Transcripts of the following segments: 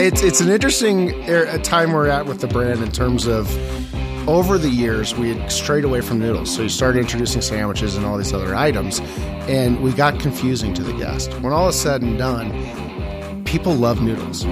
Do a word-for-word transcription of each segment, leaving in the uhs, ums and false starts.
it's it's an interesting er- time we're at with the brand in terms of over the years we had strayed away from noodles. So you started introducing sandwiches and all these other items, and we got confusing to the guest. When all is said and done, people love noodles.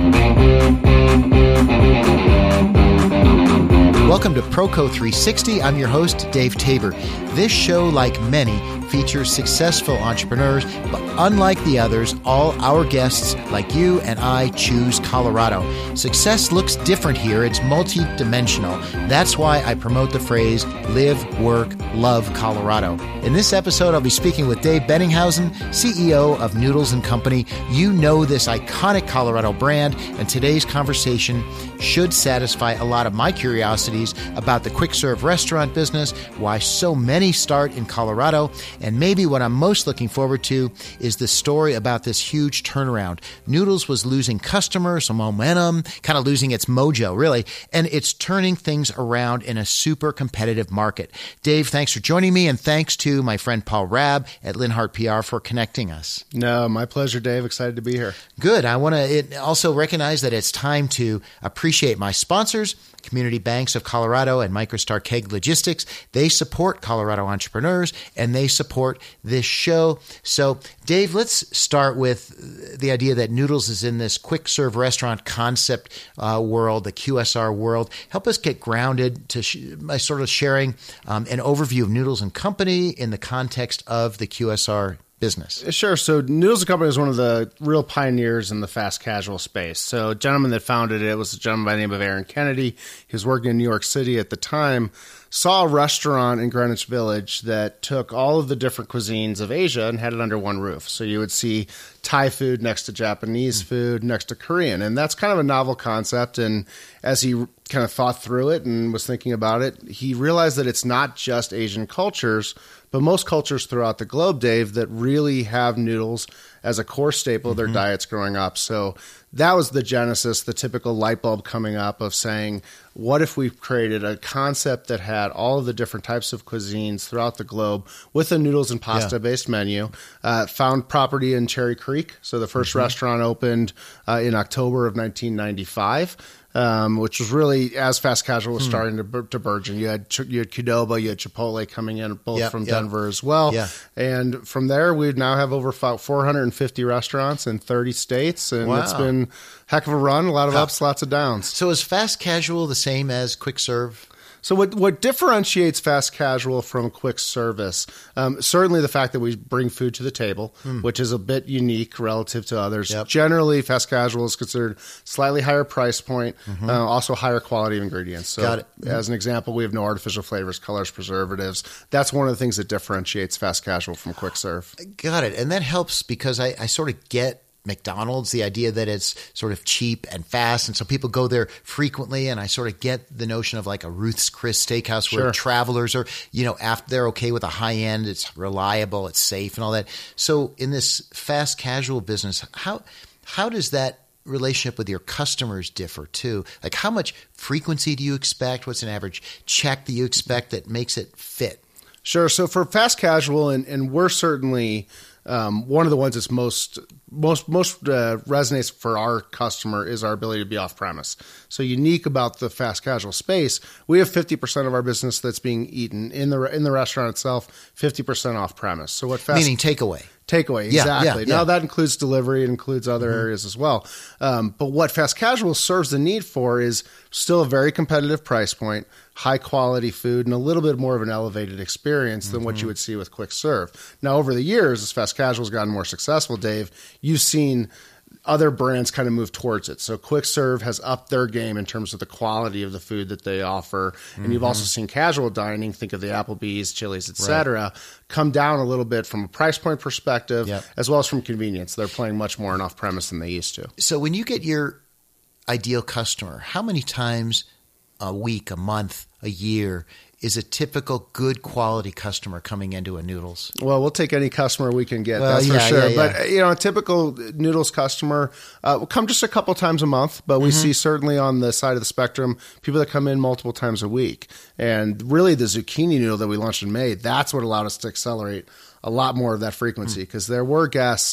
Welcome to Proco three sixty. I'm your host, Dave Tabor. This show, like many, features successful entrepreneurs, but unlike the others, all our guests, like you and I, choose Colorado. Success looks different here. It's multi-dimensional. That's why I promote the phrase, live, work, love Colorado. In this episode, I'll be speaking with Dave Bettinghausen, C E O of Noodles and Company. You know this iconic Colorado brand, and today's conversation should satisfy a lot of my curiosities about the quick-serve restaurant business, why so many start in Colorado, and maybe what I'm most looking forward to is the story about this huge turnaround. Noodles was losing customers, some momentum, kind of losing its mojo, really, and it's turning things around in a super competitive market. Dave, thanks for joining me, and thanks to my friend Paul Rabb at Linhart P R for connecting us. No, my pleasure, Dave. Excited to be here. Good. I want to also recognize that it's time to appreciate my sponsors, Community Banks of Colorado and MicroStar Keg Logistics. They support Colorado entrepreneurs, and they support this show. So, Dave, let's start with the idea that Noodles is in this quick-serve restaurant concept uh, world, the Q S R world. Help us get grounded to sh- by sort of sharing um, an overview of Noodles and Company in the context of the Q S R business. Sure. So Noodles and Company is one of the real pioneers in the fast casual space. So a gentleman that founded it was a gentleman by the name of Aaron Kennedy. He was working in New York City at the time, saw a restaurant in Greenwich Village that took all of the different cuisines of Asia and had it under one roof. So you would see Thai food next to Japanese food, next to Korean. And that's kind of a novel concept. And as he kind of thought through it and was thinking about it, he realized that it's not just Asian cultures, but most cultures throughout the globe, Dave, that really have noodles as a core staple of their mm-hmm. diets growing up. So that was the genesis, the typical light bulb coming up of saying, what if we created a concept that had all of the different types of cuisines throughout the globe with a noodles and pasta-based yeah. menu? Uh, found property in Cherry Creek. So the first mm-hmm. restaurant opened uh, in October of nineteen ninety-five. Um, which was really as fast casual was starting to, to burgeon. You had you had Qdoba, you had Chipotle coming in, both yep, from yep. Denver as well. Yeah. And from there, we now have over four hundred fifty restaurants in thirty states, and wow. it's been a heck of a run. A lot of ups, lots of downs. So is fast casual the same as quick serve? So what what differentiates fast casual from quick service, um, certainly the fact that we bring food to the table, mm. which is a bit unique relative to others. Yep. Generally, fast casual is considered slightly higher price point, mm-hmm. uh, also higher quality of ingredients. So Got it. Mm-hmm. As an example, we have no artificial flavors, colors, preservatives. That's one of the things that differentiates fast casual from quick serve. Got it. And that helps because I, I sort of get McDonald's, the idea that it's sort of cheap and fast, and so people go there frequently, and I sort of get the notion of like a Ruth's Chris Steakhouse where sure. travelers are, you know, after they're okay with a high end, it's reliable, it's safe and all that. So in this fast casual business, how how does that relationship with your customers differ too? Like how much frequency do you expect? What's an average check that you expect that makes it fit? Sure. So for fast casual, and, and we're certainly um, one of the ones that's most most most uh, resonates for our customer is our ability to be off premise. So unique about the fast casual space, we have fifty percent of our business that's being eaten in the in the restaurant itself, fifty percent off premise. So what fast meaning takeaway. Takeaway, yeah, exactly. Yeah, yeah. Now that includes delivery, it includes other mm-hmm. areas as well. Um, but what fast casual serves the need for is still a very competitive price point, high quality food, and a little bit more of an elevated experience than mm-hmm. what you would see with quick serve. Now, over the years, as fast casual has gotten more successful, Dave, you've seen other brands kind of move towards it. So quick serve has upped their game in terms of the quality of the food that they offer. And mm-hmm. you've also seen casual dining, think of the Applebee's, Chili's, et cetera, right. come down a little bit from a price point perspective, yep. as well as from convenience. They're playing much more in off-premise than they used to. So when you get your ideal customer, how many times a week, a month, a year is a typical good quality customer coming into a Noodles? Well, we'll take any customer we can get, well, that's yeah, for sure. Yeah, yeah. But, you know, a typical Noodles customer uh, will come just a couple times a month, but we mm-hmm. see certainly on the side of the spectrum, people that come in multiple times a week. And really the zucchini noodle that we launched in May, that's what allowed us to accelerate a lot more of that frequency, because mm. there were guests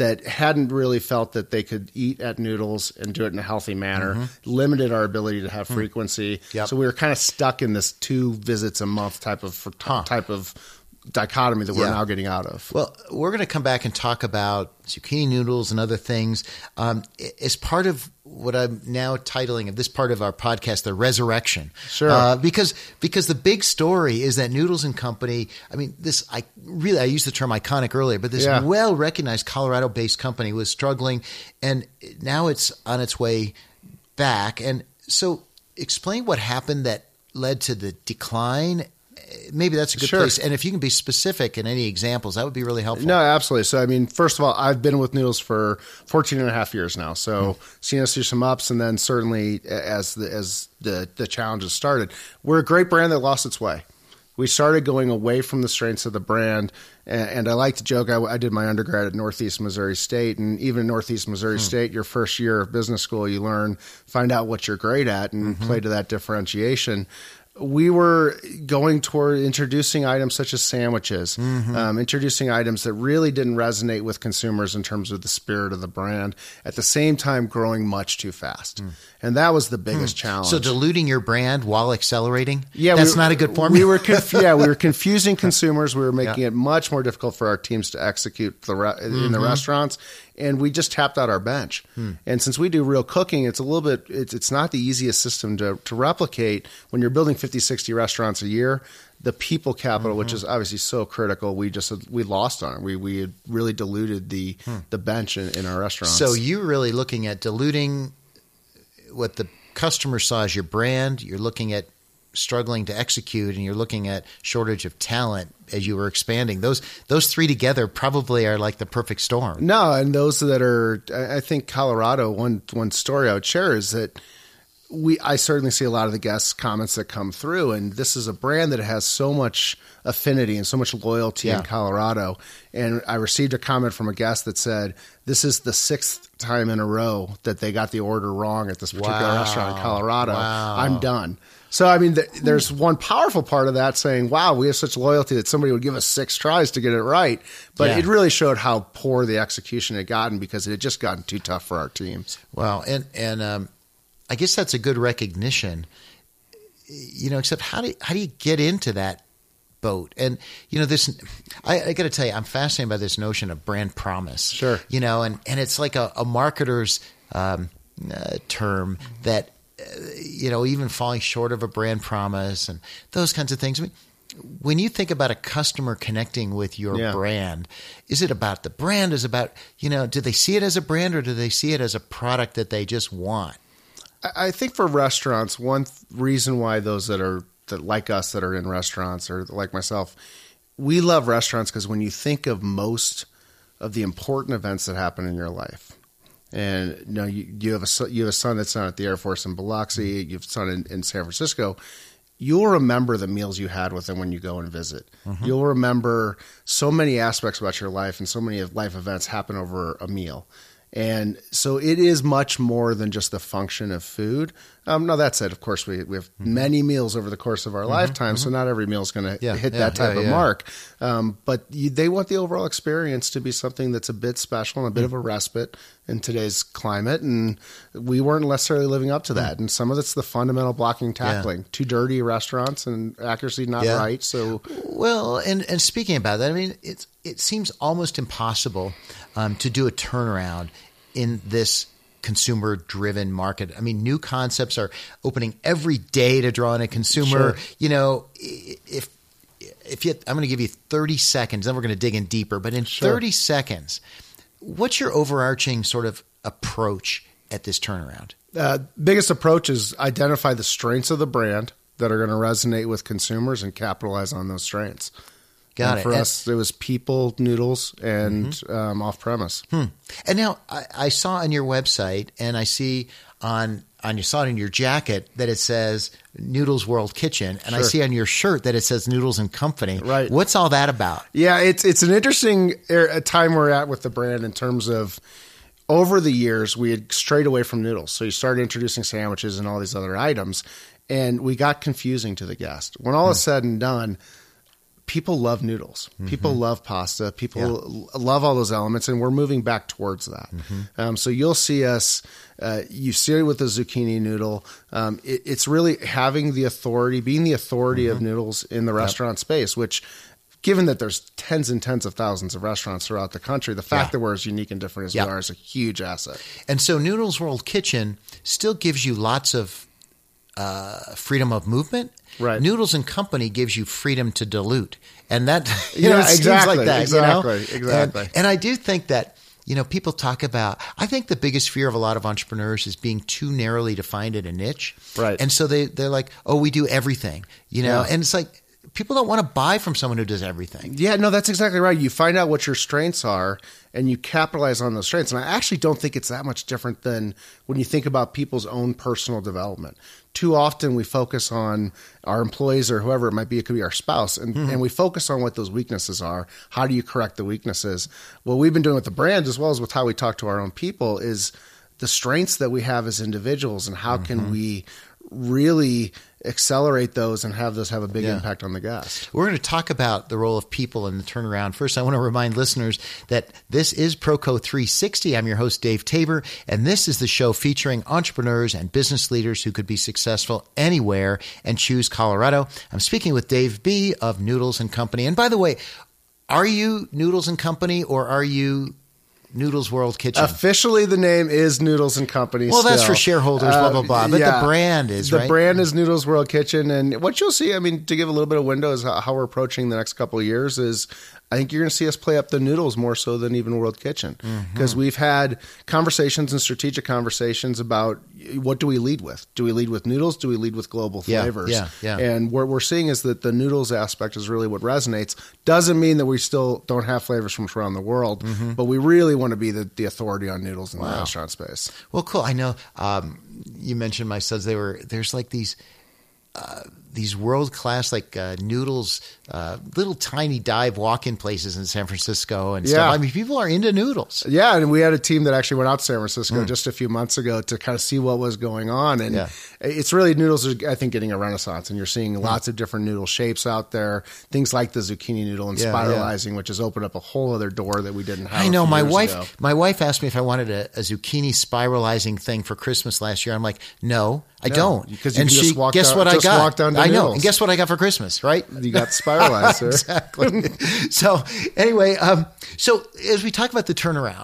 that hadn't really felt that they could eat at Noodles and do it in a healthy manner, Mm-hmm. limited our ability to have frequency. Yep. So we were kind of stuck in this two visits a month type of Huh. type of dichotomy that we're Yeah. now getting out of. Well, we're going to come back and talk about zucchini noodles and other things. Um, as part of what I'm now titling this part of our podcast, the resurrection. Sure. Uh, because because the big story is that Noodles and Company. I mean, this I really I used the term iconic earlier, but this Yeah. well recognized Colorado-based company was struggling, and now it's on its way back. And so, explain what happened that led to the decline. Maybe that's a good Sure. place. And if you can be specific in any examples, that would be really helpful. No, absolutely. So, I mean, first of all, I've been with Noodles for fourteen and a half years now. So, seen us through some ups, and then certainly as the, as the, the challenges started, we're a great brand that lost its way. We started going away from the strengths of the brand. And, and I like to joke, I, I did my undergrad at Northeast Missouri State. And even at Northeast Missouri State, your first year of business school, you learn, find out what you're great at and play to that differentiation. We were going toward introducing items such as sandwiches, Mm-hmm. um, introducing items that really didn't resonate with consumers in terms of the spirit of the brand, at the same time growing much too fast. And that was the biggest challenge. So diluting your brand while accelerating? Yeah, that's we, not a good formula. We were conf- yeah, we were confusing consumers. We were making Yeah. it much more difficult for our teams to execute the re- in Mm-hmm. the restaurants, and we just tapped out our bench. Hmm. And since we do real cooking, it's a little bit it's, it's not the easiest system to to replicate when you're building fifty, sixty restaurants a year. The people capital, Mm-hmm. which is obviously so critical, we just we lost on it. We we had really diluted the the bench in, in our restaurants. So you're really looking at diluting what the customer saw as your brand. You're looking at struggling to execute, and you're looking at shortage of talent as you were expanding. Those those three together probably are like the perfect storm. No, and those that are, I I think Colorado. One one story I would share is that we. I certainly see a lot of the guest comments that come through, and this is a brand that has so much affinity and so much loyalty Yeah. in Colorado. And I received a comment from a guest that said, "This is the sixth time in a row that they got the order wrong at this particular Wow. restaurant in Colorado. Wow. I'm done." So, I mean, th- there's one powerful part of that saying, wow, we have such loyalty that somebody would give us six tries to get it right. But Yeah. it really showed how poor the execution had gotten because it had just gotten too tough for our teams. Wow, and and um, I guess that's a good recognition. You know, except how do how do you get into that boat? And you know, this I, I got to tell you, I'm fascinated by this notion of brand promise. Sure. You know, and and it's like a, a marketer's um, uh, term that uh, you know, even falling short of a brand promise and those kinds of things. I mean, when you think about a customer connecting with your Yeah. brand, is it about the brand? Is it about, you know, do they see it as a brand or do they see it as a product that they just want? I I think for restaurants, one th- reason why those that are that like us that are in restaurants or like myself, we love restaurants because when you think of most of the important events that happen in your life, and you know you, you have a son- you have a son that's not at the Air Force in Biloxi, you have a son in, in San Francisco, you'll remember the meals you had with them when you go and visit. You'll remember so many aspects about your life, and so many of life events happen over a meal. And so it is much more than just the function of food. Um, now, that said, of course, we, we have many meals over the course of our lifetime, so not every meal is going to Yeah, hit yeah, that type yeah, of yeah. mark. Um, but you, they want the overall experience to be something that's a bit special and a bit of a respite in today's climate. And we weren't necessarily living up to that. And some of it's the fundamental blocking and tackling. Too dirty restaurants and accuracy not Yeah. right. So Well, and, and speaking about that, I mean, it's, it seems almost impossible um, to do a turnaround in this consumer-driven market. I mean, new concepts are opening every day to draw in a consumer. Sure. You know, if if you, I'm going to give you thirty seconds, then we're going to dig in deeper. But in Sure. thirty seconds, what's your overarching sort of approach at this turnaround? Uh, biggest approach is identify the strengths of the brand that are going to resonate with consumers and capitalize on those strengths. Got and it. For And- us, it was people, noodles, and um, off premise. Hmm. And now I, I saw on your website, and I see on on you saw it in your jacket that it says Noodles World Kitchen, and I Sure. see on your shirt that it says Noodles and Company. Right. What's all that about? Yeah, it's it's an interesting er- time we're at with the brand in terms of over the years we had strayed away from noodles. So you started introducing sandwiches and all these other items, and we got confusing to the guest. When all is said and done, people love noodles. Mm-hmm. People love pasta. People yeah. love all those elements, and we're moving back towards that. Mm-hmm. Um, so you'll see us, uh, you see it with the zucchini noodle. Um, it, it's really having the authority, being the authority mm-hmm. of noodles in the restaurant yep. space, which given that there's tens and tens of thousands of restaurants throughout the country, the fact yeah. that we're as unique and different as yeah. we are is a huge asset. And so Noodles World Kitchen still gives you lots of uh, freedom of movement. Right. Noodles and Company gives you freedom to dilute. And that, you yeah, know, it exactly, seems like that. Exactly, you know? exactly. And, and I do think that, you know, people talk about, I think the biggest fear of a lot of entrepreneurs is being too narrowly defined in a niche. Right. And so they, they're like, oh, we do everything, you know, yeah. and it's like, people don't want to buy from someone who does everything. Yeah, no, that's exactly right. You find out what your strengths are and you capitalize on those strengths. And I actually don't think it's that much different than when you think about people's own personal development. Too often we focus on our employees or whoever it might be. It could be our spouse. And, mm-hmm. and we focus on what those weaknesses are. How do you correct the weaknesses? What we've been doing with the brand as well as with how we talk to our own people is the strengths that we have as individuals and how mm-hmm. can we really accelerate those and have those have a big yeah. impact on the guest. We're going to talk about the role of people in the turnaround. First, I want to remind listeners that this is Proco three sixty. I'm your host, Dave Tabor, and this is the show featuring entrepreneurs and business leaders who could be successful anywhere and choose Colorado. I'm speaking with Dave B. of Noodles and Company. And by the way, are you Noodles and Company or are you Noodles World Kitchen? Officially, the name is Noodles and Company. Well, still. that's for shareholders, blah, blah, blah. But yeah. the brand is, the right? The brand is Noodles World Kitchen. And what you'll see, I mean, to give a little bit of window is how, how we're approaching the next couple of years is I think you're going to see us play up the noodles more so than even World Kitchen. Because mm-hmm. we've had conversations and strategic conversations about what do we lead with? Do we lead with noodles? Do we lead with global flavors? Yeah, yeah, yeah. And what we're seeing is that the noodles aspect is really what resonates. Doesn't mean that we still don't have flavors from around the world, mm-hmm. but we really want to be the, the authority on noodles in wow. the restaurant space. Well, cool. I know um, you mentioned my sons. They were there's like these uh, these world class like uh, noodles, uh, little tiny dive walk in places in San Francisco and yeah. stuff. I mean, people are into noodles. Yeah, and we had a team that actually went out to San Francisco mm. just a few months ago to kind of see what was going on, and yeah. it's really noodles are I think getting a renaissance, and you're seeing mm. lots of different noodle shapes out there. Things like the zucchini noodle and yeah, spiralizing, yeah. which has opened up a whole other door that we didn't have. I know a few my years wife. ago. My wife asked me if I wanted a, a zucchini spiralizing thing for Christmas last year. I'm like, no, I no, don't. Because you and can she just walk guess down, what just I got? Walk down to I know. noodles. And guess what I got for Christmas, right? You got spiralizer. Exactly. So anyway, um, so as we talk about the turnaround,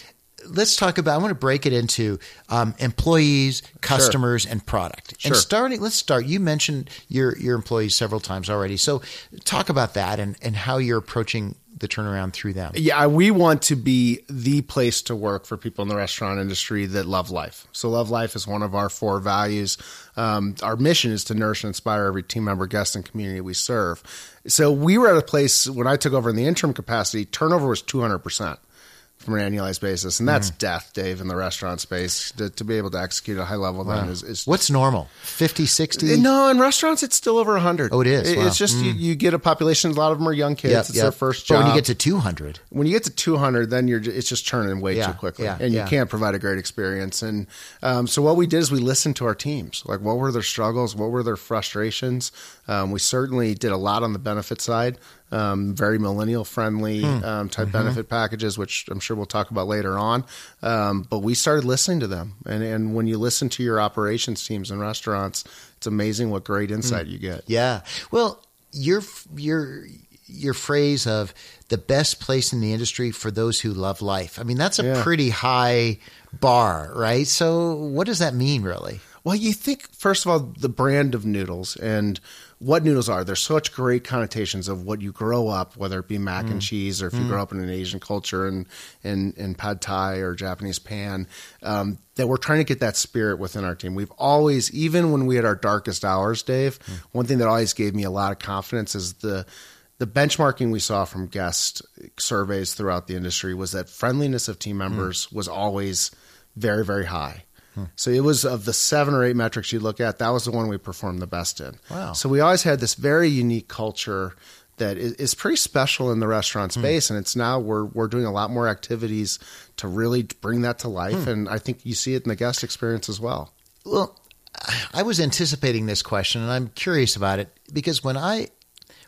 let's talk about, I want to break it into um, employees, customers, sure. and product. Sure. And starting, let's start. You mentioned your your employees several times already. So talk about that and, and how you're approaching the turnaround through them. Yeah, we want to be the place to work for people in the restaurant industry that love life. So love life is one of our four values. Um, our mission is to nourish and inspire every team member, guest, and community we serve. So we were at a place when I took over in the interim capacity, turnover was two hundred percent. From an annualized basis. And that's mm. death, Dave, in the restaurant space. To, to be able to execute at a high level wow. then is, is... What's normal? fifty, sixty? No, in restaurants, it's still over one hundred. Oh, it is? It, wow. It's just mm. you, you get a population, a lot of them are young kids. Yep, it's yep. their first job. But when you get to two hundred? When you get to two hundred, then you're it's just churning way yeah, too quickly. yeah, and you yeah. can't provide a great experience. And um, so what we did is we listened to our teams. Like, what were their struggles? What were their frustrations? Um, we certainly did a lot on the benefit side. Um, very millennial friendly hmm. um, type mm-hmm. benefit packages, which I'm sure we'll talk about later on. Um, but we started listening to them. And, and when you listen to your operations teams in restaurants, it's amazing what great insight hmm. you get. Yeah. Well, your, your, your phrase of the best place in the industry for those who love life. I mean, that's a yeah. pretty high bar, right? So what does that mean really? Well, you think, first of all, the brand of noodles and what noodles are. There's such great connotations of what you grow up, whether it be mac mm. and cheese or if mm. you grow up in an Asian culture and in, in pad thai or Japanese pan, um, that we're trying to get that spirit within our team. We've always, even when we had our darkest hours, Dave, mm. one thing that always gave me a lot of confidence is the the benchmarking we saw from guest surveys throughout the industry was that friendliness of team members mm. was always very, very high. So it was of the seven or eight metrics you look at, that was the one we performed the best in. Wow. So we always had this very unique culture that is, is pretty special in the restaurant space. Hmm. And it's now we're we're doing a lot more activities to really bring that to life. Hmm. And I think you see it in the guest experience as well. Well, I was anticipating this question and I'm curious about it because when I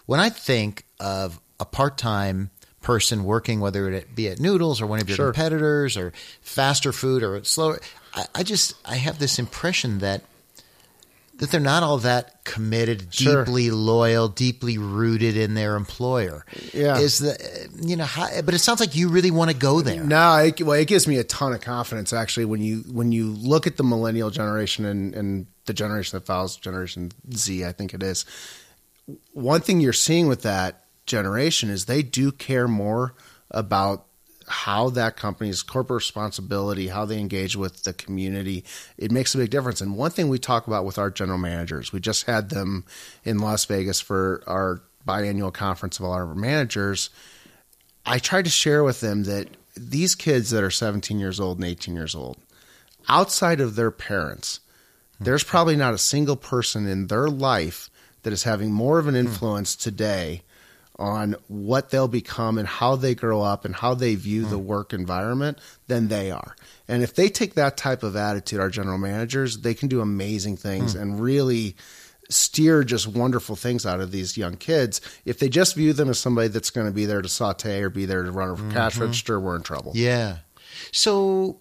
when I think of a part-time person working, whether it be at Noodles or one of your Sure. competitors or faster food or slower, I, I just I have this impression that that they're not all that committed, Sure. deeply loyal, deeply rooted in their employer. Yeah. Is the you know? How, but it sounds like you really want to go there. No, it, well, it gives me a ton of confidence actually when you when you look at the millennial generation and, and the generation that follows Generation Z, I think it is. One thing you're seeing with that generation is they do care more about how that company's corporate responsibility, how they engage with the community. It makes a big difference. And one thing we talk about with our general managers, we just had them in Las Vegas for our biannual conference of all our managers. I tried to share with them that these kids that are seventeen years old and eighteen years old, outside of their parents, there's probably not a single person in their life that is having more of an influence today on what they'll become and how they grow up and how they view the work environment than they are. And if they take that type of attitude, our general managers, they can do amazing things mm. and really steer just wonderful things out of these young kids. If they just view them as somebody that's going to be there to saute or be there to run a mm-hmm. cash register, we're in trouble. Yeah. So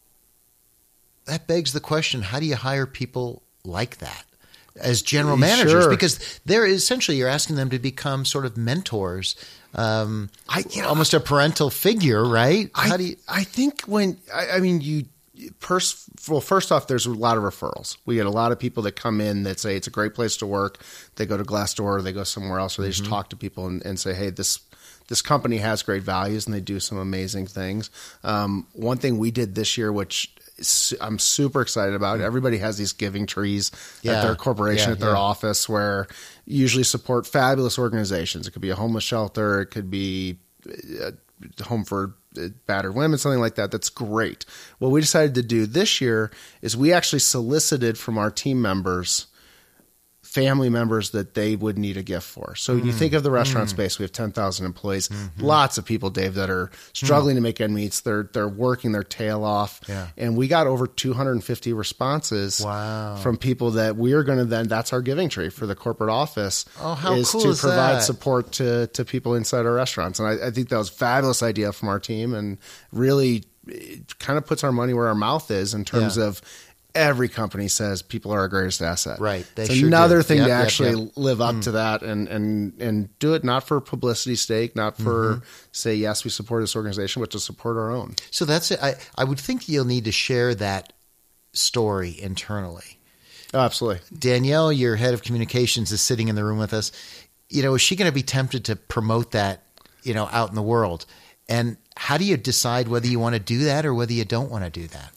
that begs the question, how do you hire people like that as general managers? Sure. Because they're essentially, you're asking them to become sort of mentors, um, I, you know, almost a parental figure, right? I, How do you? I think when I, I mean you. First, well, first off, there's a lot of referrals. We get a lot of people that come in that say it's a great place to work. They go to Glassdoor, or they go somewhere else, or they mm-hmm. just talk to people and, and say, "Hey, this this company has great values," and they do some amazing things. Um, one thing we did this year, which I'm super excited about. Everybody has these giving trees yeah. at their corporation, yeah, at their yeah. office, where usually support fabulous organizations. It could be a homeless shelter. It could be a home for battered women, something like that. That's great. What we decided to do this year is we actually solicited from our team members family members that they would need a gift for. So mm. you think of the restaurant mm. space, we have ten thousand employees, mm-hmm. lots of people, Dave, that are struggling mm. to make ends meet. They're, they're working their tail off. Yeah. And we got over two hundred fifty responses wow. from people that we are going to then, that's our giving tree for the corporate office oh, how is cool to is provide that? support to, to people inside our restaurants. And I, I think that was a fabulous idea from our team and really it kind of puts our money where our mouth is in terms yeah. of every company says people are our greatest asset. Right. They it's sure another do. thing yep, to yep, actually yep. live up mm. to that and, and, and do it not for publicity sake, not for mm-hmm. say, yes, we support this organization, but to support our own. So that's it. I, I would think you'll need to share that story internally. Oh, absolutely. Danielle, your head of communications, is sitting in the room with us. You know, is she going to be tempted to promote that, you know, out in the world? And how do you decide whether you want to do that or whether you don't want to do that?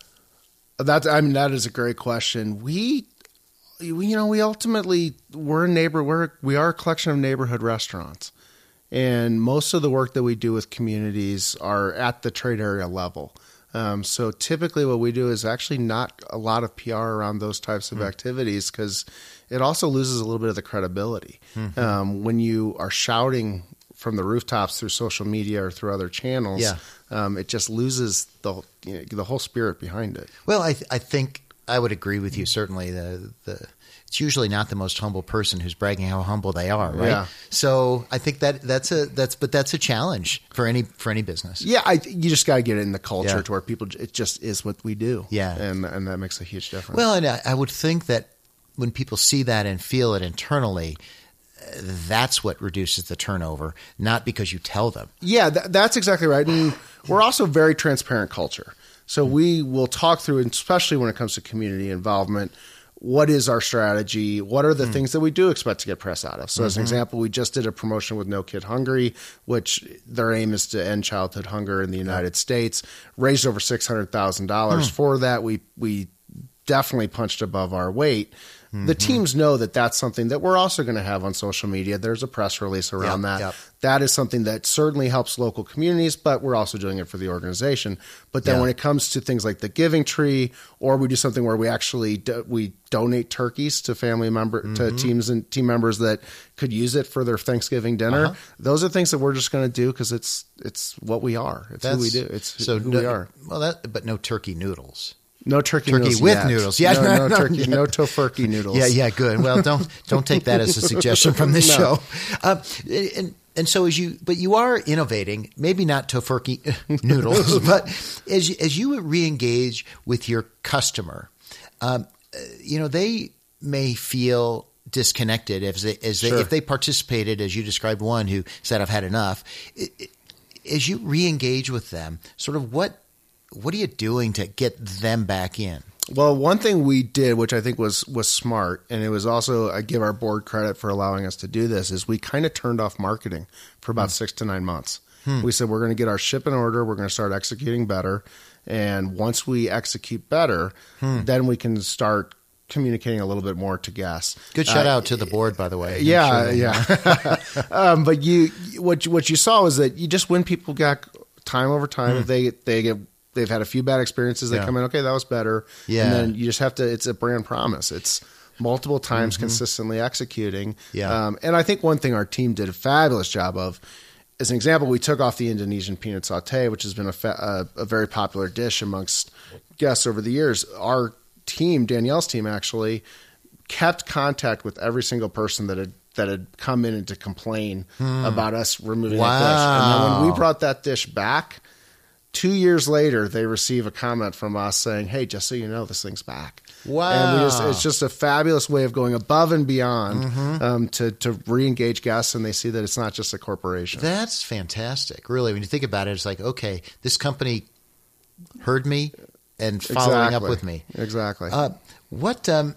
That's, I mean, that is a great question. We, we you know, we ultimately, we're a neighbor, we're, we are a collection of neighborhood restaurants. And most of the work that we do with communities are at the trade area level. Um, so typically what we do is actually not a lot of P R around those types of mm. activities because it also loses a little bit of the credibility. Mm-hmm. Um, when you are shouting from the rooftops through social media or through other channels, yeah. um, it just loses the you know, the whole spirit behind it. Well, I, th- I think I would agree with you. Certainly, the the it's usually not the most humble person who's bragging how humble they are, right? Yeah. So I think that that's a that's but that's a challenge for any for any business. Yeah, I, you just got to get it in the culture yeah. to where people it just is what we do. Yeah, and and that makes a huge difference. Well, and I, I would think that when people see that and feel it internally, that's what reduces the turnover, not because you tell them. Yeah, th- that's exactly right. And we're also a very transparent culture. So we will talk through, and especially when it comes to community involvement, what is our strategy? What are the mm. things that we do expect to get press out of? So mm-hmm. as an example, we just did a promotion with No Kid Hungry, which their aim is to end childhood hunger in the United yeah. States, raised over six hundred thousand dollars mm. for that. We, we definitely punched above our weight. Mm-hmm. The teams know that that's something that we're also going to have on social media. There's a press release around yep, that. Yep. That is something that certainly helps local communities, but we're also doing it for the organization. But then yeah. when it comes to things like the Giving Tree, or we do something where we actually do, we donate turkeys to family member mm-hmm. to teams and team members that could use it for their Thanksgiving dinner. Uh-huh. Those are things that we're just going to do because it's it's what we are. It's that's, who we do. It's so who no, we are. Well, that but no turkey noodles. No turkey, turkey noodles with yet. noodles. Yeah, no, no, no, no, turkey, yeah. no tofurkey noodles. Yeah, yeah, good. Well, don't don't take that as a suggestion from this No. show. Uh, and and so as you, but you are innovating. Maybe not tofurkey noodles, but as you, as you re-engage with your customer, um, you know, they may feel disconnected as they, as they, Sure. if they participated, as you described, one who said, "I've had enough." It, it, as you re-engage with them, sort of what what are you doing to get them back in? Well, one thing we did, which I think was was smart, and it was also, I give our board credit for allowing us to do this, is we kind of turned off marketing for about hmm. six to nine months. Hmm. We said, we're going to get our ship in order. We're going to start executing better. And once we execute better, hmm. then we can start communicating a little bit more to guests. Good shout uh, out to the board, by the way. Yeah, sure yeah. um, but you, what you, what you saw was that you just, when people got time over time, hmm. if they they get they've had a few bad experiences, they yeah. come in, okay, that was better. Yeah. And then you just have to, it's a brand promise. It's multiple times mm-hmm. consistently executing. Yeah. Um, and I think one thing our team did a fabulous job of, as an example, we took off the Indonesian peanut saute, which has been a, fa- a, a very popular dish amongst guests over the years. Our team, Danielle's team actually, kept contact with every single person that had that had come in and to complain hmm. about us removing wow. that dish. And then when we brought that dish back, two years later, they receive a comment from us saying, "Hey, just so you know, this thing's back." Wow! And we just, it's just a fabulous way of going above and beyond mm-hmm. um, to to re-engage guests, and they see that it's not just a corporation. That's fantastic, really. When you think about it, it's like, okay, this company heard me and following exactly. up with me. Exactly. Uh, what um,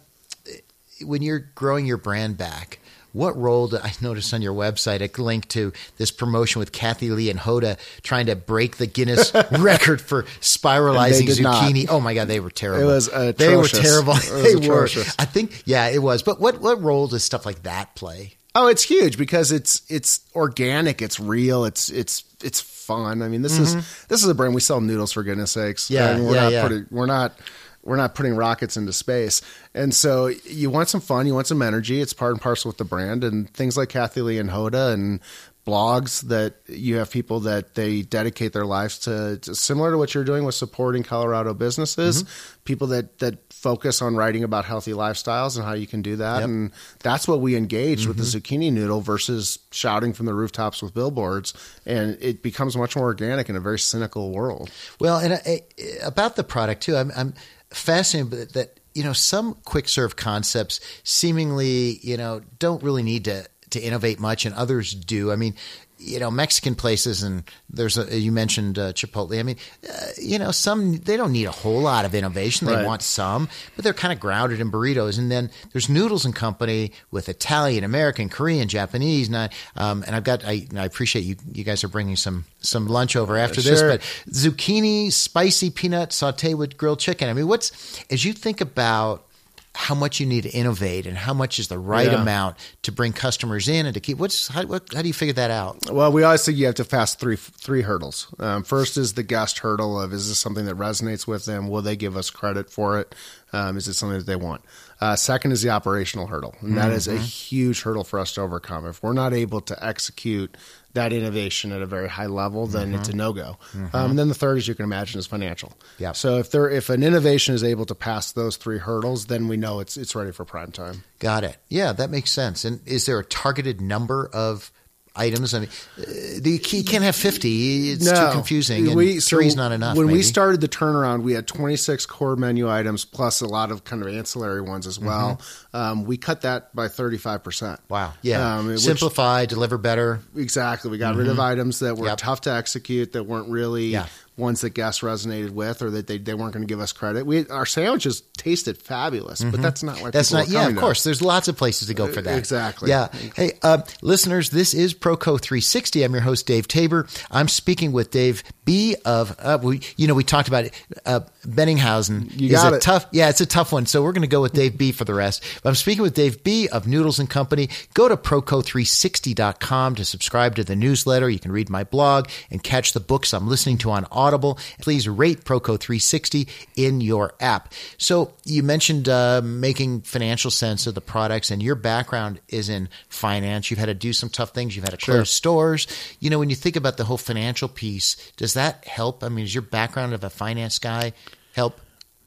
when you're growing your brand back? What role did I noticed on your website a link to this promotion with Kathy Lee and Hoda trying to break the Guinness record for spiralizing zucchini? Not. Oh my God, they were terrible. It was atrocious. They were terrible. It was they atrocious. were. I think, yeah, it was. But what, what role does stuff like that play? Oh, it's huge because it's it's organic, it's real, it's it's it's fun. I mean, this mm-hmm. is this is a brand we sell noodles, for goodness sakes. Yeah, and we're yeah, not yeah. Putting, we're not. We're not putting rockets into space. And so you want some fun, you want some energy. It's part and parcel with the brand. And things like Kathy Lee and Hoda and blogs that you have people that they dedicate their lives to, to similar to what you're doing with supporting Colorado businesses, mm-hmm. people that, that focus on writing about healthy lifestyles and how you can do that. Yep. And that's what we engage mm-hmm. with the zucchini noodle versus shouting from the rooftops with billboards. And it becomes much more organic in a very cynical world. Well, and I, about the product too, I'm, I'm fascinated that, you know, some quick serve concepts seemingly, you know, don't really need to, to innovate much, and others do. I mean, you know, Mexican places, and there's a, you mentioned uh, Chipotle. I mean, uh, you know, some, they don't need a whole lot of innovation. They right. want some, but they're kind of grounded in burritos. And then there's Noodles and Company with Italian, American, Korean, Japanese. And, I, um, and I've got, I, I appreciate you, you guys are bringing some, some lunch over after sure. this, but zucchini, spicy peanut saute with grilled chicken. I mean, what's, as you think about how much you need to innovate and how much is the right yeah. amount to bring customers in and to keep, what's, how, what, how do you figure that out? Well, we always say you have to pass three, three hurdles. Um, first is the guest hurdle of, is this something that resonates with them? Will they give us credit for it? Um, is it something that they want? Uh, second is the operational hurdle. And that mm-hmm. is a huge hurdle for us to overcome. If we're not able to execute that innovation at a very high level, then mm-hmm. it's a no-go. Mm-hmm. Um, and then the third, as you can imagine, is financial. Yep. So if there, if an innovation is able to pass those three hurdles, then we know it's it's ready for prime time. Got it. Yeah, that makes sense. And is there a targeted number of items? I mean, uh, the, you can't have fifty. It's no, too confusing. And we, three's so not enough. When maybe. we started the turnaround, we had twenty-six core menu items plus a lot of kind of ancillary ones as well. Mm-hmm. Um, we cut that by thirty-five percent. Wow. Yeah. Um, Simplify, which, deliver better. Exactly. We got mm-hmm. rid of items that were yep. tough to execute, that weren't really yeah. ones that guests resonated with, or that they, they weren't going to give us credit. We Our sandwiches tasted fabulous, mm-hmm. but that's not why that's people not. are Yeah, coming of course. to. There's lots of places to go for that. Exactly. Yeah. Hey, uh, listeners, this is Proco three sixty. I'm your host, Dave Tabor. I'm speaking with Dave B. of, uh, we, you know, we talked about it. Uh, Benninghausen you is got a it. tough. Yeah, it's a tough one. So we're going to go with Dave B. for the rest. But I'm speaking with Dave B. of Noodles and Company. Go to proco three sixty dot com to subscribe to the newsletter. You can read my blog and catch the books I'm listening to on Audible. Please rate Proco three sixty in your app. So you mentioned uh, making financial sense of the products, and your background is in finance. You've had to do some tough things. You've had to close Sure. stores. You know, when you think about the whole financial piece, does that help? I mean, does your background of a finance guy help?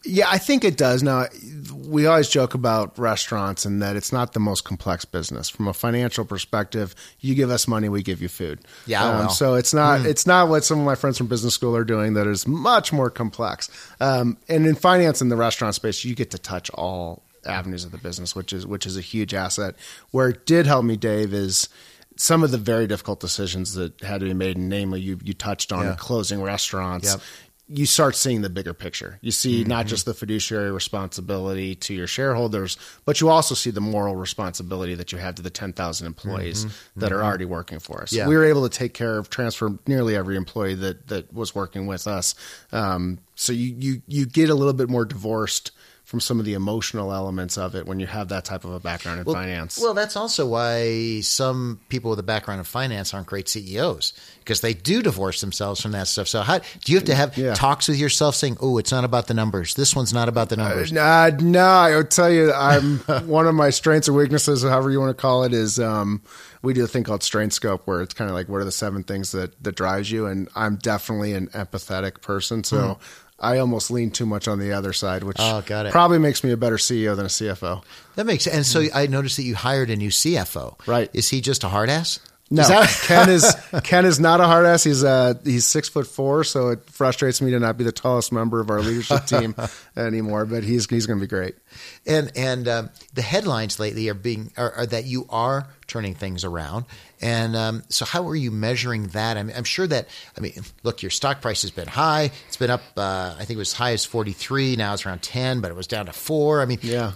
Yeah, I think it does. Now, we always joke about restaurants and that it's not the most complex business. From a financial perspective, you give us money, we give you food. Yeah, um, well. So it's not Mm. it's not what some of my friends from business school are doing that is much more complex. Um, and in finance in the restaurant space, you get to touch all avenues of the business, which is which is a huge asset. Where it did help me, Dave, is some of the very difficult decisions that had to be made, and namely you you touched on Yeah. closing restaurants. Yep. You start seeing the bigger picture. You see Mm-hmm. not just the fiduciary responsibility to your shareholders, but you also see the moral responsibility that you have to the ten thousand employees Mm-hmm. that are already working for us. Yeah. We were able to take care of, transfer nearly every employee that, that was working with us. Um, so you, you, you get a little bit more divorced from some of the emotional elements of it when you have that type of a background in Well, finance. Well, that's also why some people with a background in finance aren't great C E Os, because they do divorce themselves from that stuff. So how do you have to have Yeah. talks with yourself saying, oh, it's not about the numbers. This one's not about the numbers. Uh, no, I would tell you, I'm one of my strengths or weaknesses, however you want to call it, is um, we do a thing called Strength Scope, where it's kind of like, what are the seven things that that drives you? And I'm definitely an empathetic person, so I almost lean too much on the other side, which Oh, got it. probably makes me a better C E O than a C F O. That makes sense. And so I noticed that you hired a new C F O. Right. Is he just a hard ass? No, Is that- Ken is Ken is not a hard ass. He's uh he's six foot four, so it frustrates me to not be the tallest member of our leadership team anymore. But he's he's going to be great. And and um, the headlines lately are being are, are that you are turning things around. And um, so, how are you measuring that? I mean, I'm sure that I mean, look, your stock price has been high. It's been up. Uh, I think it was as high as forty-three. Now it's around ten, but it was down to four. I mean, Yeah.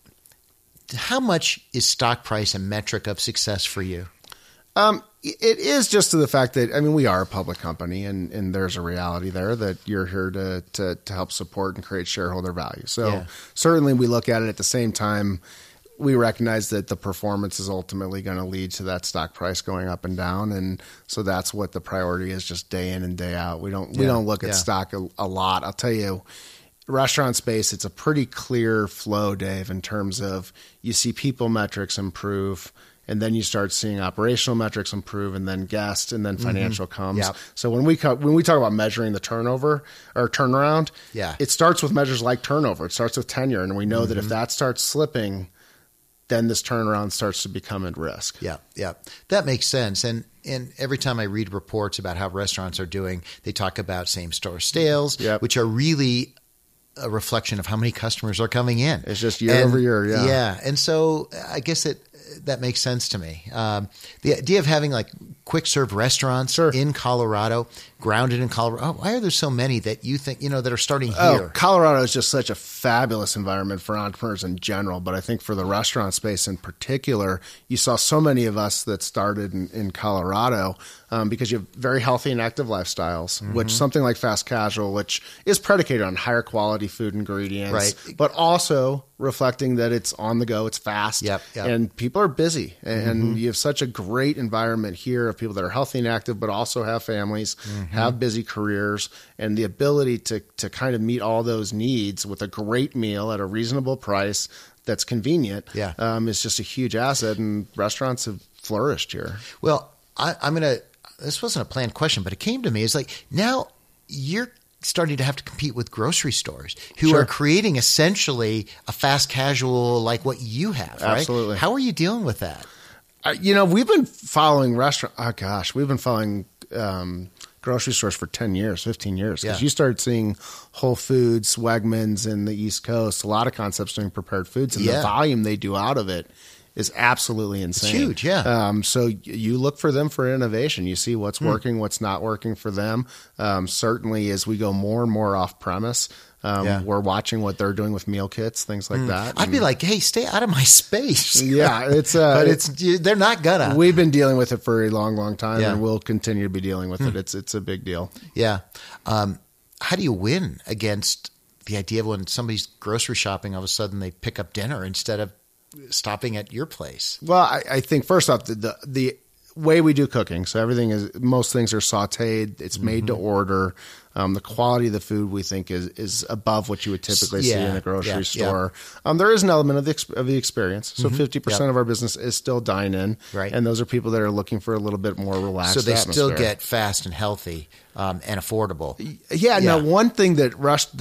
how much is stock price a metric of success for you? Um, it is just to the fact that, I mean, we are a public company, and, and there's a reality there that you're here to, to, to help support and create shareholder value. So Yeah. certainly we look at it at the same time. We recognize that the performance is ultimately going to lead to that stock price going up and down. And so that's what the priority is, just day in and day out. We don't, we Yeah. don't look at Yeah. stock a, a lot. I'll tell you, restaurant space, it's a pretty clear flow, Dave, in terms of you see people metrics improve, and then you start seeing operational metrics improve, and then guest, and then financial comes. Yep. So when we co- when we talk about measuring the turnover or turnaround, Yeah. it starts with measures like turnover. It starts with tenure, and we know that if that starts slipping, then this turnaround starts to become at risk. Yeah, yeah, that makes sense. And and every time I read reports about how restaurants are doing, they talk about same store sales, Yep. which are really a reflection of how many customers are coming in. It's just year And- over year, yeah. Yeah, and so I guess it that makes sense to me. Um, the idea of having like quick serve restaurants Sure. in Colorado, grounded in Colorado. Oh, why are there so many that you think you know that are starting Oh, here? Colorado is just such a fabulous environment for entrepreneurs in general, but I think for the restaurant space in particular, you saw so many of us that started in, in Colorado um, because you have very healthy and active lifestyles, Mm-hmm. which something like fast casual, which is predicated on higher quality food ingredients, Right. but also reflecting that it's on the go, it's fast, Yep, yep. and people are busy. And you have such a great environment here of people that are healthy and active, but also have families, have busy careers, and the ability to to kind of meet all those needs with a great meal at a reasonable price that's convenient Yeah. um, is just a huge asset. And restaurants have flourished here. Well, I, I'm going to, this wasn't a planned question, but it came to me. It's like, now you're starting to have to compete with grocery stores who Sure. are creating essentially a fast casual like what you have, right? Absolutely. How are you dealing with that? Uh, you know, we've been following restaurant. Oh gosh, we've been following um, grocery stores for ten years, fifteen years. Because Yeah. you started seeing Whole Foods, Wegmans in the East Coast, a lot of concepts doing prepared foods, and Yeah. the volume they do out of it is absolutely insane. huge, yeah. Um, so y- you look for them for innovation. You see what's working, what's not working for them. Um, certainly, as we go more and more off premise, um, Yeah. we're watching what they're doing with meal kits, things like that. I'd be And- like, hey, stay out of my space. yeah, it's uh, but it's they're not gonna. We've been dealing with it for a long, long time, Yeah. and we'll continue to be dealing with it. It's it's a big deal. Yeah. Um, how do you win against the idea of when somebody's grocery shopping, all of a sudden they pick up dinner instead of stopping at your place? Well, I, I think first off, the, the the way we do cooking, so everything is most things are sautéed. It's made to order. Um, the quality of the food we think is is above what you would typically see Yeah, in a grocery yeah, yeah. store. Um, there is an element of the ex- of the experience. So fifty percent Yep. of our business is still dine in, Right. And those are people that are looking for a little bit more relaxed. So they still atmosphere. get fast and healthy um, and affordable. Yeah, Yeah. no, one thing that Rush that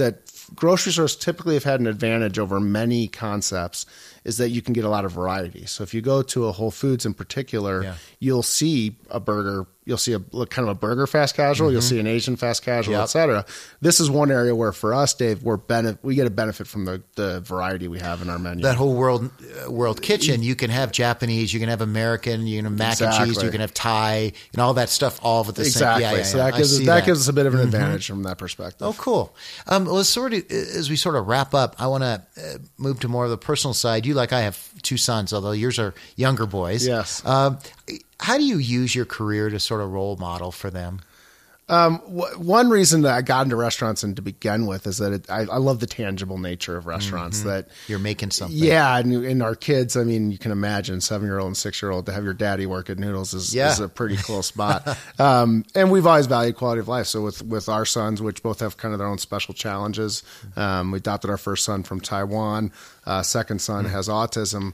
grocery stores typically have had an advantage over many concepts is that you can get a lot of variety. So if you go to a Whole Foods in particular, yeah. you'll see a burger, you'll see a kind of a burger fast casual, mm-hmm. you'll see an Asian fast casual, yep. et cetera. This is one area where for us, Dave, we're bene- we get a benefit from the, the variety we have in our menu. That whole world uh, world kitchen, you can have Japanese, you can have American, you can have mac exactly. and cheese, you can have Thai, and all that stuff all with the exactly. same. Yeah, yeah, so yeah. that gives us, that, that gives us a bit of an mm-hmm. advantage from that perspective. Oh, cool. Um, well, sort of as we sort of wrap up, I want to uh, move to more of the personal side. You, like I, have two sons, although yours are younger boys. Yes. Um, how do you use your career to sort of role model for them? Um, w- one reason that I got into restaurants and to begin with is that it, I, I love the tangible nature of restaurants. Mm-hmm. That you're making something. Yeah, and, and our kids. I mean, you can imagine seven year old and six year old to have your daddy work at Noodles is, yeah. is a pretty cool spot. um, and we've always valued quality of life. So with with our sons, which both have kind of their own special challenges, um, we adopted our first son from Taiwan. Uh, second son mm-hmm. has autism.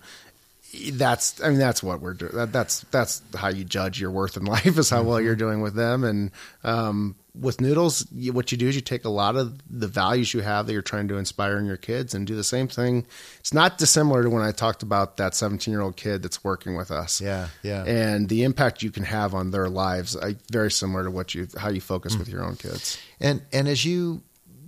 That's, I mean, that's what we're doing. That, that's, that's how you judge your worth in life is how mm-hmm. well you're doing with them. And, um, with Noodles, you, what you do is you take a lot of the values you have that you're trying to inspire in your kids and do the same thing. It's not dissimilar to when I talked about that seventeen year old kid that's working with us. Yeah. Yeah. And the impact you can have on their lives, I, very similar to what you, how you focus mm-hmm. with your own kids. And, and as you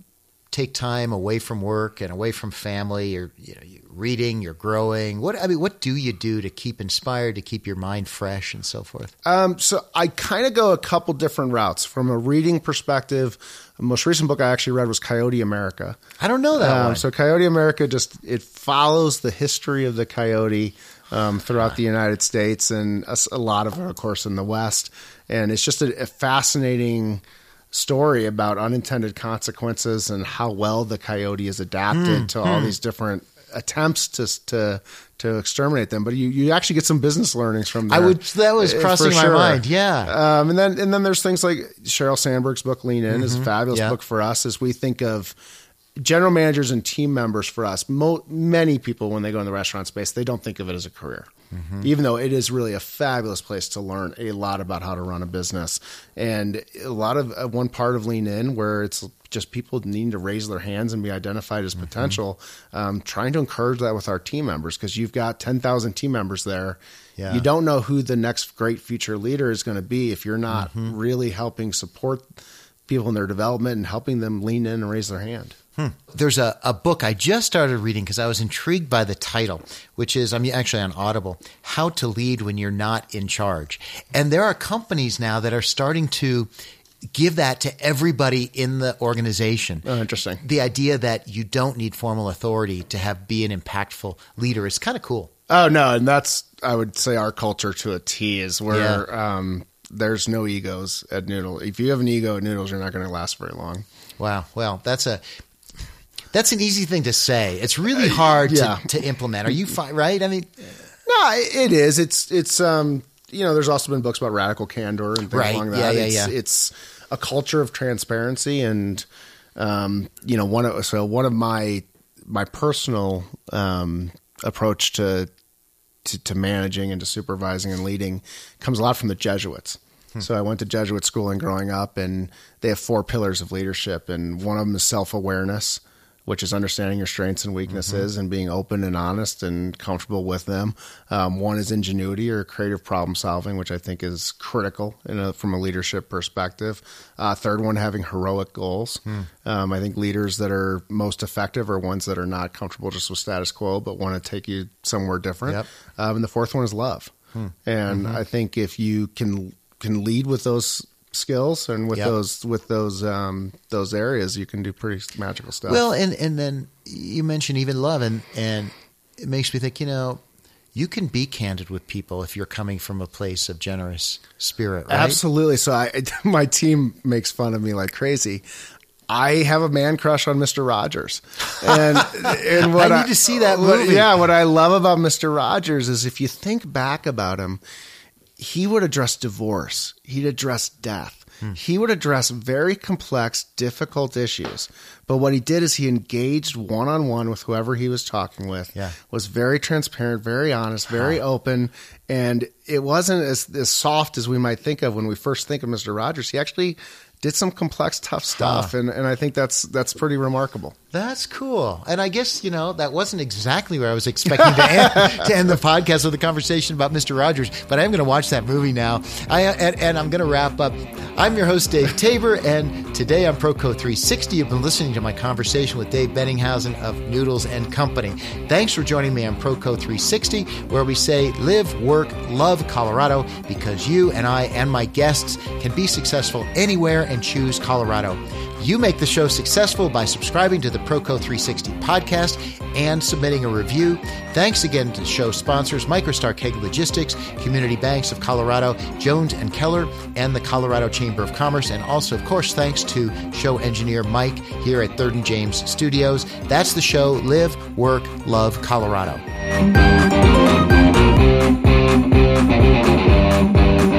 take time away from work and away from family, you're, you know, you're reading, you're growing. What I mean, what do you do to keep inspired, to keep your mind fresh, and so forth? Um, so I kind of go a couple different routes. From a reading perspective, the most recent book I actually read was Coyote America. I don't know that um, one. So Coyote America just it follows the history of the coyote um, throughout the United States and a, a lot of it, of course, in the West. And it's just a, a fascinating story about unintended consequences and how well the coyote is adapted mm, to all mm. these different attempts to to to exterminate them. But you, you actually get some business learnings from there. I would that was crossing my sure. mind. Yeah. Um, and then and then there's things like Sheryl Sandberg's book Lean In mm-hmm. is a fabulous yeah. book for us as we think of general managers and team members. For us, mo- many people when they go in the restaurant space, they don't think of it as a career. Mm-hmm. Even though it is really a fabulous place to learn a lot about how to run a business. And a lot of uh, one part of Lean In where it's just people needing to raise their hands and be identified as potential, mm-hmm. um, trying to encourage that with our team members because you've got ten thousand team members there. Yeah. You don't know who the next great future leader is going to be if you're not mm-hmm. really helping support people in their development and helping them lean in and raise their hand. Hmm. There's a, a book I just started reading because I was intrigued by the title, which is, I'm actually on Audible, How to Lead When You're Not in Charge. And there are companies now that are starting to give that to everybody in the organization. Oh, interesting. The idea that you don't need formal authority to have be an impactful leader is kind of cool. Oh, no. And that's, I would say, our culture to a T is where yeah. um, there's no egos at Noodle. If you have an ego at Noodles, you're not going to last very long. Wow. Well, that's a... That's an easy thing to say. It's really hard yeah. to, to implement. Are you fine, right? I mean, no, it is. It's it's um you know, there's also been books about radical candor and things right. along that. Yeah, yeah, it's, yeah. it's a culture of transparency and um you know one of so one of my my personal um approach to to, to managing and to supervising and leading comes a lot from the Jesuits. Hmm. So I went to Jesuit schooling growing up, and they have four pillars of leadership, and one of them is self-awareness, which is understanding your strengths and weaknesses mm-hmm. and being open and honest and comfortable with them. Um, one is ingenuity or creative problem solving, which I think is critical in a, from a leadership perspective. Uh, third one, having heroic goals. Mm. Um, I think leaders that are most effective are ones that are not comfortable just with status quo, but want to take you somewhere different. Yep. Um, and the fourth one is love. Mm. And mm-hmm. I think if you can can lead with those skills and with yep. those with those um, those areas, you can do pretty magical stuff. Well, and and then you mentioned even love, and and it makes me think, you know, you can be candid with people if you're coming from a place of generous spirit, right? Absolutely. So I, my team makes fun of me like crazy. I have a man crush on Mister Rogers, and and what I need I, to see that movie. What, yeah, what I love about Mister Rogers is if you think back about him, he would address divorce. He'd address death. Hmm. He would address very complex, difficult issues. But what he did is he engaged one-on-one with whoever he was talking with, yeah. was very transparent, very honest, very huh. open. And it wasn't as, as soft as we might think of when we first think of Mister Rogers. He actually did some complex, tough stuff, huh. and, and I think that's that's pretty remarkable. That's cool. And I guess, you know, that wasn't exactly where I was expecting to end, to end the podcast with a conversation about Mister Rogers, but I'm going to watch that movie now. I and, and I'm going to wrap up. I'm your host, Dave Tabor, and today on Proco three sixty, you've been listening to my conversation with Dave Bettinghausen of Noodles and Company. Thanks for joining me on Proco three sixty, where we say live, work, love Colorado, because you and I and my guests can be successful anywhere and choose Colorado. You make the show successful by subscribing to the Proco three sixty podcast and submitting a review. Thanks again to show sponsors MicroStar Keg Logistics, Community Banks of Colorado, Jones and Keller, and the Colorado Chamber of Commerce. And also, of course, thanks to show engineer Mike here at Third and James Studios. That's the show, Live, Work, Love Colorado.